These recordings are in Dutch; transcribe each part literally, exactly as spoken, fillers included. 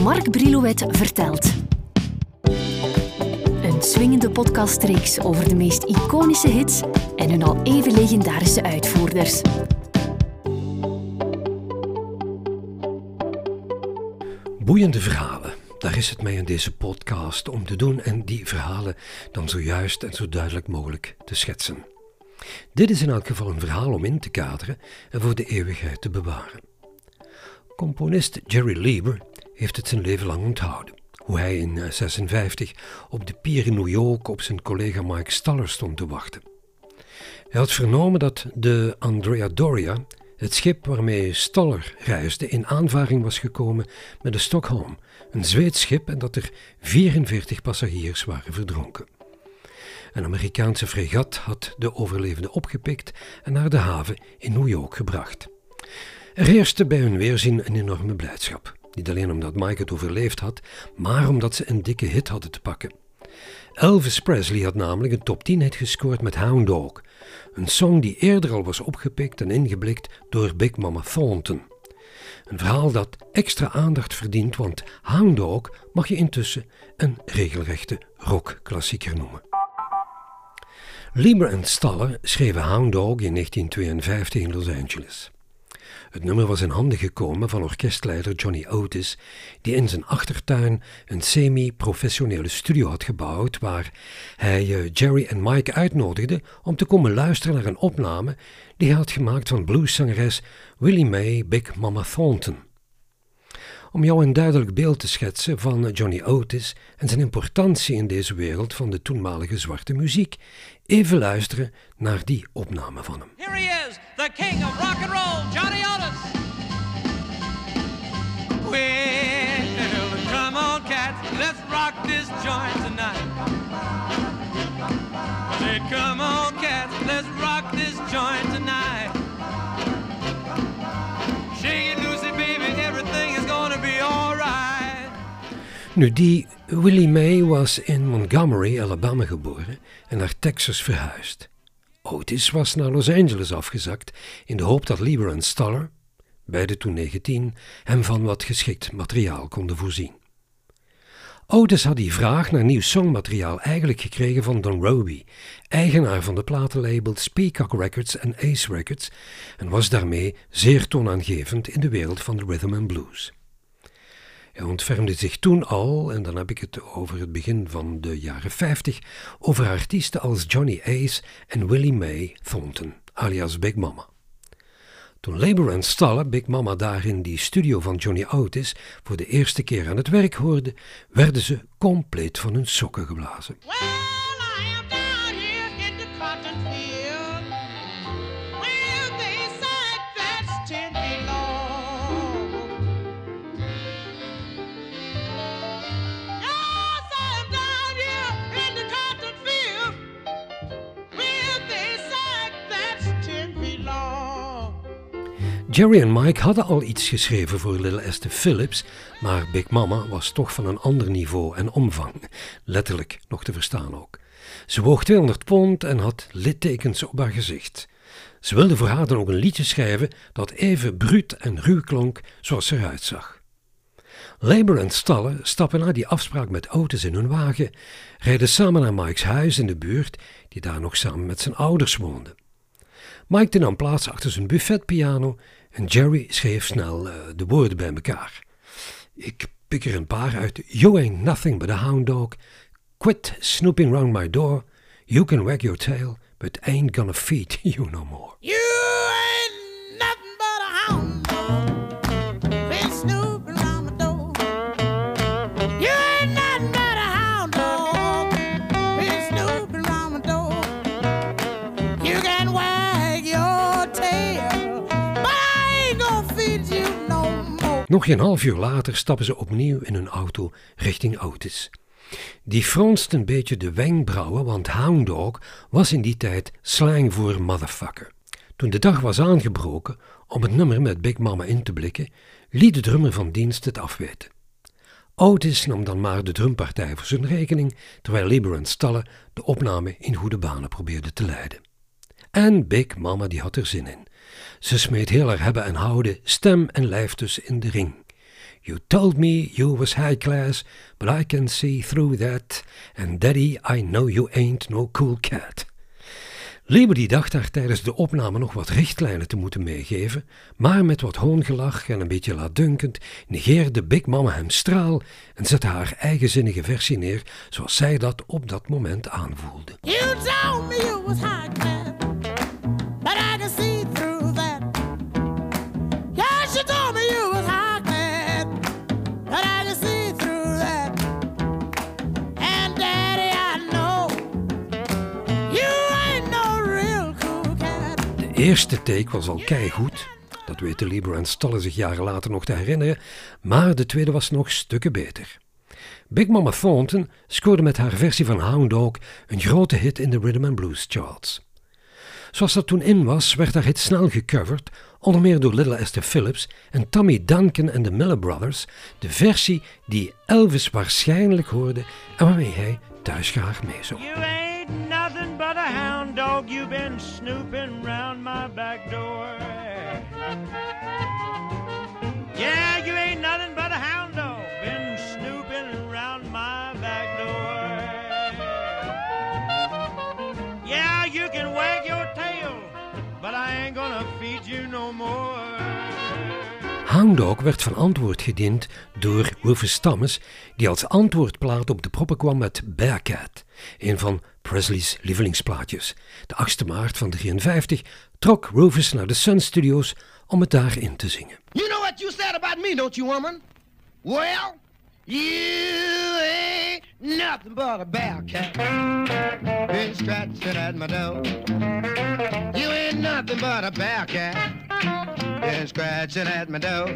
Mark Brilouet vertelt. Een swingende podcastreeks over de meest iconische hits en hun al even legendarische uitvoerders. Boeiende verhalen. Daar is het mij in deze podcast om te doen en die verhalen dan zo juist en zo duidelijk mogelijk te schetsen. Dit is in elk geval een verhaal om in te kaderen en voor de eeuwigheid te bewaren. Componist Jerry Leiber heeft het zijn leven lang onthouden. Hoe hij in negentien zesenvijftig op de pier in New York op zijn collega Mike Stoller stond te wachten. Hij had vernomen dat de Andrea Doria, het schip waarmee Stoller reisde, in aanvaring was gekomen met de Stockholm, een Zweeds schip, en dat er vierenveertig passagiers waren verdronken. Een Amerikaanse fregat had de overlevenden opgepikt en naar de haven in New York gebracht. Er heerste bij hun weerzien een enorme blijdschap. Niet alleen omdat Mike het overleefd had, maar omdat ze een dikke hit hadden te pakken. Elvis Presley had namelijk een top tien hit gescoord met Hound Dog, een song die eerder al was opgepikt en ingeblikt door Big Mama Thornton. Een verhaal dat extra aandacht verdient, want Hound Dog mag je intussen een regelrechte rockklassieker noemen. Leiber en Stoller schreven Hound Dog in negentien tweeënvijftig in Los Angeles. Het nummer was in handen gekomen van orkestleider Johnny Otis, die in zijn achtertuin een semi-professionele studio had gebouwd, waar hij uh, Jerry en Mike uitnodigde om te komen luisteren naar een opname die hij had gemaakt van blueszangeres Willie Mae Big Mama Thornton. Om jou een duidelijk beeld te schetsen van Johnny Otis en zijn importantie in deze wereld van de toenmalige zwarte muziek, even luisteren naar die opname van hem. Here he is, the king of rock and roll, Johnny Otis. Well, come on cats, let's rock this joint tonight. I said, come on cats, let's rock this joint tonight. Shake it loosey baby, everything is gonna be alright. Nu, die Willie Mae was in Montgomery, Alabama geboren en naar Texas verhuisd. Otis was naar Los Angeles afgezakt in de hoop dat Leiber en Stoller, beide toen negentien, hem van wat geschikt materiaal konden voorzien. Otis had die vraag naar nieuw songmateriaal eigenlijk gekregen van Don Robey, eigenaar van de platenlabels Peacock Records en Ace Records, en was daarmee zeer toonaangevend in de wereld van de rhythm and blues. Hij ontfermde zich toen al, en dan heb ik het over het begin van de jaren vijftig, over artiesten als Johnny Ace en Willie Mae Thornton, alias Big Mama. Toen Leiber en Stoller Big Mama daar in die studio van Johnny Otis voor de eerste keer aan het werk hoorden, werden ze compleet van hun sokken geblazen. Well, I am down here in the cotton field. Well, they said that's ten feet long. Yes, I'm down here in the cotton field. Well, they said that's ten feet long. Jerry en Mike hadden al iets geschreven voor Little Esther Phillips, maar Big Mama was toch van een ander niveau en omvang, letterlijk nog te verstaan ook. Ze woog tweehonderd pond en had littekens op haar gezicht. Ze wilde voor haar dan ook een liedje schrijven dat even bruut en ruw klonk zoals ze eruit zag. Leiber en Stoller stappen na die afspraak met Otis in hun wagen, rijden samen naar Mike's huis in de buurt, die daar nog samen met zijn ouders woonde. Mike nam plaats achter zijn buffetpiano en Jerry schreef snel uh, de woorden bij elkaar. Ik pik er een paar uit. You ain't nothing but a hound dog. Quit snooping round my door. You can wag your tail, but ain't gonna feed you no more. You ain't nothing but a hound dog. Been snooping around my door. You ain't nothing but a hound dog. Been snooping around my door. You can wag your tail, but I ain't gonna feed you no more. Nog geen half uur later stappen ze opnieuw in hun auto richting Otis. Die fronst een beetje de wenkbrauwen, want hound dog was in die tijd slang voor motherfucker. Toen de dag was aangebroken om het nummer met Big Mama in te blikken, liet de drummer van dienst het afweten. Otis nam dan maar de drumpartij voor zijn rekening, terwijl Leiber en Stoller de opname in goede banen probeerden te leiden. En Big Mama die had er zin in. Ze smeet heel haar hebben en houden, stem en lijf dus in de ring. You told me you was high class, but I can see through that. And daddy, I know you ain't no cool cat. Liberty dacht daar tijdens de opname nog wat richtlijnen te moeten meegeven, maar met wat hoongelach en een beetje laatdunkend negeerde Big Mama hem straal en zette haar eigenzinnige versie neer zoals zij dat op dat moment aanvoelde. You told me you was high class, but I can see through that. Yes, you told me you was high class, but I can see through that. And daddy, I know you ain't no real cool cat. De eerste take was al keigoed, dat weten Lieber en Stoller zich jaren later nog te herinneren, maar de tweede was nog stukken beter. Big Mama Thornton scoorde met haar versie van Hound Dog een grote hit in de Rhythm and Blues charts. Zoals dat toen in was, werd haar hit snel gecoverd, onder meer door Little Esther Phillips en Tommy Duncan en de Miller Brothers, de versie die Elvis waarschijnlijk hoorde en waarmee hij thuis graag meezong. You ain't nothing but a hound dog, you've been snooping round my back door. Yeah, you ain't nothing but a hound dog, been snooping round my back door. Yeah, you can wag your tail, but I ain't gonna feed you no more. Hound Dog werd van antwoord gediend door Rufus Thomas, die als antwoordplaat op de proppen kwam met Bearcat, een van Presley's lievelingsplaatjes. De achtste maart van drieënvijftig trok Rufus naar de Sun Studios om het daarin te zingen. You know what you said about me, don't you, woman? Well, you ain't nothing but a bear cat. Been scratching at my door. You ain't nothing but a bear cat. Been scratching at my door.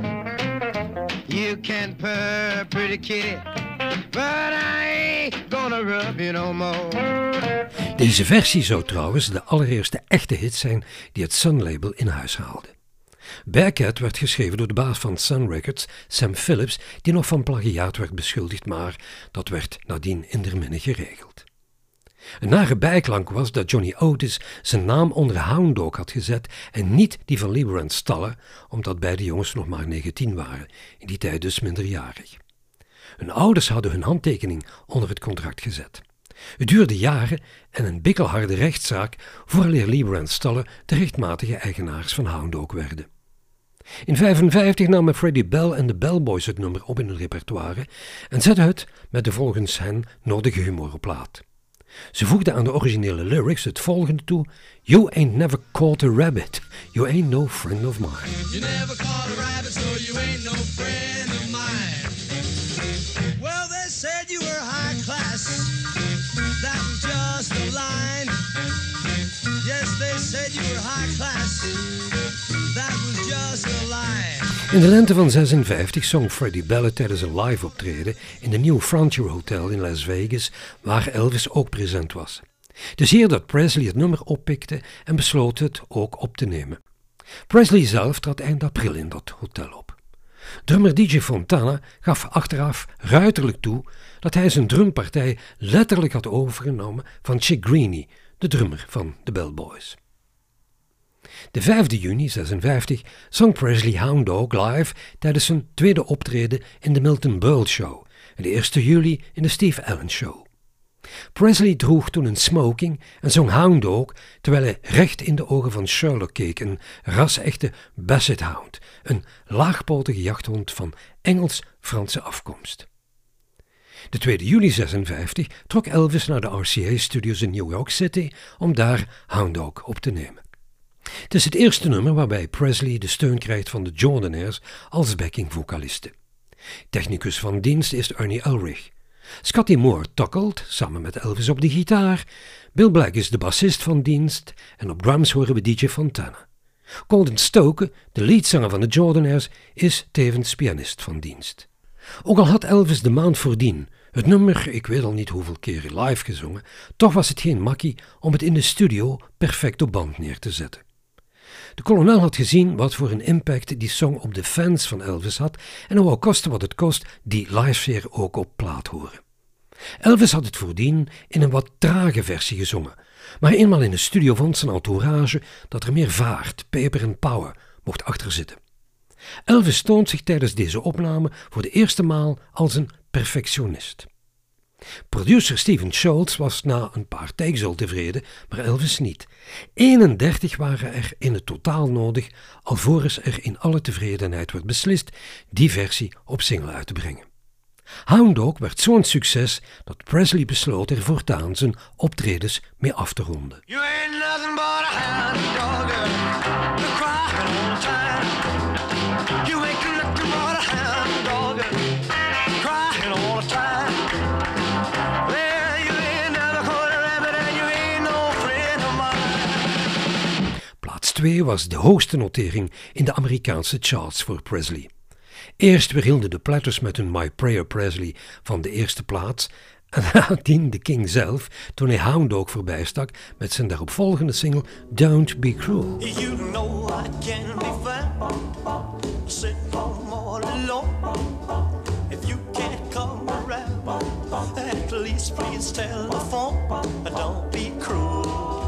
You can purr, pretty kitty, but I ain't gonna rub you no more. Deze versie zou trouwens de allereerste echte hit zijn die het Sun-label in huis haalde. Bearcat werd geschreven door de baas van Sun Records, Sam Phillips, die nog van plagiaat werd beschuldigd, maar dat werd nadien in der minne geregeld. Een nare bijklank was dat Johnny Otis zijn naam onder Hound Dog had gezet en niet die van Lieber en Stoller, omdat beide jongens nog maar negentien waren, in die tijd dus minderjarig. Hun ouders hadden hun handtekening onder het contract gezet. Het duurde jaren en een bikkelharde rechtszaak vooraleer Lieber en Stoller de rechtmatige eigenaars van Hound Dog werden. In vijfenvijftig namen Freddie Bell en de Bellboys het nummer op in hun repertoire en zetten het met de volgens hen nodige humor op plaat. Ze voegden aan de originele lyrics het volgende toe: You ain't never caught a rabbit, you ain't no friend of mine. You never caught a rabbit, so you ain't no friend of mine. Well, they said you were high class, that was just a line. Yes, they said you were high class, that was just a line. In de lente van zesenvijftig zong Freddie Bell tijdens een live optreden in de New Frontier Hotel in Las Vegas, waar Elvis ook present was. Dus hier dat Presley het nummer oppikte en besloot het ook op te nemen. Presley zelf trad eind april in dat hotel op. Drummer D J Fontana gaf achteraf ruiterlijk toe dat hij zijn drumpartij letterlijk had overgenomen van Chick Greeny, de drummer van de Bellboys. De vijfde juni zesenvijftig zong Presley Hound Dog live tijdens zijn tweede optreden in de Milton Berle Show en de eerste juli in de Steve Allen Show. Presley droeg toen een smoking en zong Hound Dog terwijl hij recht in de ogen van Sherlock keek, een ras-echte Basset Hound, een laagpotige jachthond van Engels-Franse afkomst. De tweede juli zesenvijftig trok Elvis naar de R C A Studios in New York City om daar Hound Dog op te nemen. Het is het eerste nummer waarbij Presley de steun krijgt van de Jordanaires als backingvocalisten. Technicus van dienst is Ernie Ulrich. Scotty Moore tokkelt, samen met Elvis op de gitaar. Bill Black is de bassist van dienst en op drums horen we D J Fontana. Colden Stoker, de leadzanger van de Jordanaires, is tevens pianist van dienst. Ook al had Elvis de maand voordien het nummer, ik weet al niet hoeveel keren live gezongen, toch was het geen makkie om het in de studio perfect op band neer te zetten. De kolonel had gezien wat voor een impact die song op de fans van Elvis had en hoe koste wat het kost die live ook op plaat horen. Elvis had het voordien in een wat trage versie gezongen, maar eenmaal in de studio vond zijn entourage dat er meer vaart, peper en power mocht achterzitten. Elvis toont zich tijdens deze opname voor de eerste maal als een perfectionist. Producer Stephen Schultz was na een paar takes al tevreden, maar Elvis niet. eenendertig waren er in het totaal nodig, alvorens er in alle tevredenheid werd beslist die versie op single uit te brengen. Hound Dog werd zo'n succes dat Presley besloot er voortaan zijn optredens mee af te ronden. You ain't nothing but a hound dog, you're crying all the time. You ain't nothing but a hound dog, crying all the time. Well, you ain't never caught a rabbit and you ain't no friend of mine. Plaats twee was de hoogste notering in de Amerikaanse charts voor Presley. Eerst weerhielden de Platters met hun My Prayer Presley van de eerste plaats en nadien de King zelf toen hij Hound Dog voorbij stak met zijn daaropvolgende single Don't Be Cruel. You know I can be found sitting home all alone. If you can't come around, at least please telephone. Don't be cruel,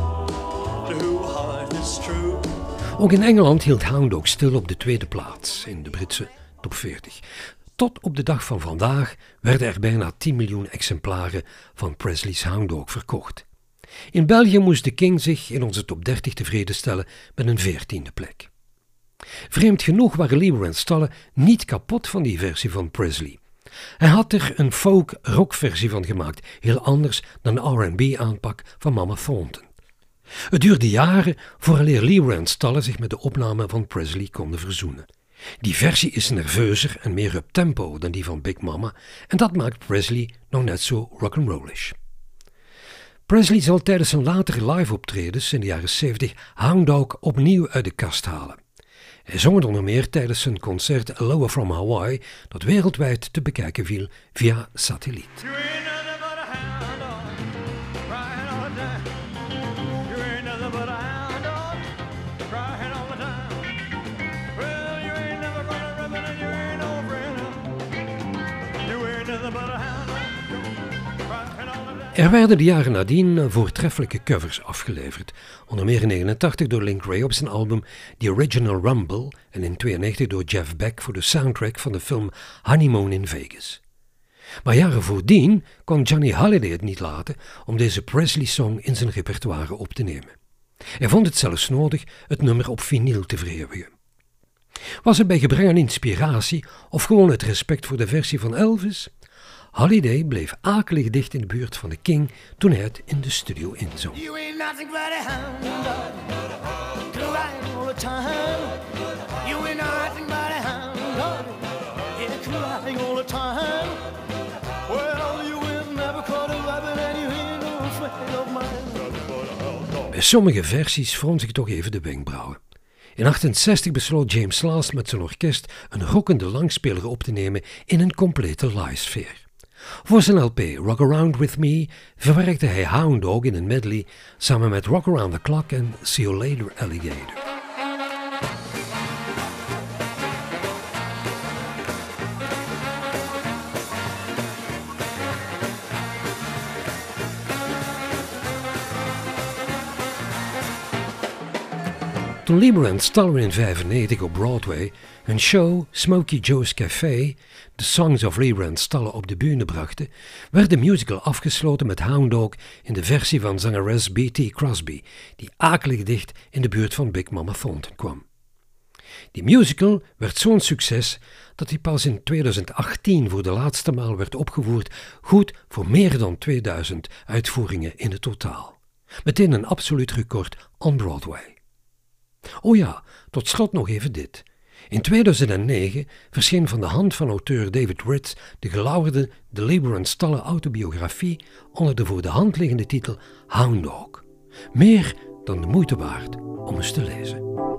the heart is true. Ook in Engeland hield Hound Dog stil op de tweede plaats in de Britse top veertig. Tot op de dag van vandaag werden er bijna tien miljoen exemplaren van Presley's Hound Dog verkocht. In België moest de King zich in onze top dertig tevreden stellen met een veertiende plek. Vreemd genoeg waren Leiber en Stolle niet kapot van die versie van Presley. Hij had er een folk-rock versie van gemaakt, heel anders dan de R en B aanpak van Mama Thornton. Het duurde jaren vooraleer Leiber en Stolle zich met de opname van Presley konden verzoenen. Die versie is nerveuzer en meer up-tempo dan die van Big Mama en dat maakt Presley nog net zo rock'n'rollish. Presley zal tijdens zijn latere live-optredens in de jaren zeventig Hound Dog opnieuw uit de kast halen. Hij zong het onder meer tijdens zijn concert Aloha from Hawaii, dat wereldwijd te bekijken viel via satelliet. You ain't nothing but a hound dog, crying all the time. You ain't nothing but a hound dog, crying all the time. Well, you ain't never gonna rub it and you ain't no friend. You ain't nothing but a hound dog, crying all the time. Er werden de jaren nadien voortreffelijke covers afgeleverd, onder meer in negentien negenentig door Link Wray op zijn album The Original Rumble en in tweeënnegentig door Jeff Beck voor de soundtrack van de film Honeymoon in Vegas. Maar jaren voordien kon Johnny Hallyday het niet laten om deze Presley-song in zijn repertoire op te nemen. Hij vond het zelfs nodig het nummer op vinyl te vereeuwigen. Was het bij gebrek aan inspiratie of gewoon het respect voor de versie van Elvis? Hallyday bleef akelig dicht in de buurt van de King toen hij het in de studio inzong. You ain't nothing but a hound dog, crying all the time. You ain't nothing but a hound dog, yeah, crying all the time. Well, you ain't never caught a rabbit and you ain't no friend of mine. Bij sommige versies frons ik toch even de wenkbrauwen. In achtenzestig besloot James Last met zijn orkest een rockende langspeler op te nemen in een complete live-sfeer. Voor zijn L P Rock Around With Me verwerkte hij Hound Dog in een medley samen met Rock Around the Clock en See You Later Alligator. Toen Leiber en Stoller in vijfennegentig op Broadway hun show Smokey Joe's Café, The Songs of Leiber en Stoller op de bühne brachten, werd de musical afgesloten met Hound Dog in de versie van zangeres B T Crosby, die akelig dicht in de buurt van Big Mama Thornton kwam. Die musical werd zo'n succes dat hij pas in tweeduizend achttien voor de laatste maal werd opgevoerd, goed voor meer dan tweeduizend uitvoeringen in het totaal. Meteen een absoluut record on Broadway. Oh ja, tot slot nog even dit. In tweeduizend negen verscheen van de hand van auteur David Ritz de gelauwerde De Leiber en Stoller autobiografie onder de voor de hand liggende titel Hound Dog. Meer dan de moeite waard om eens te lezen.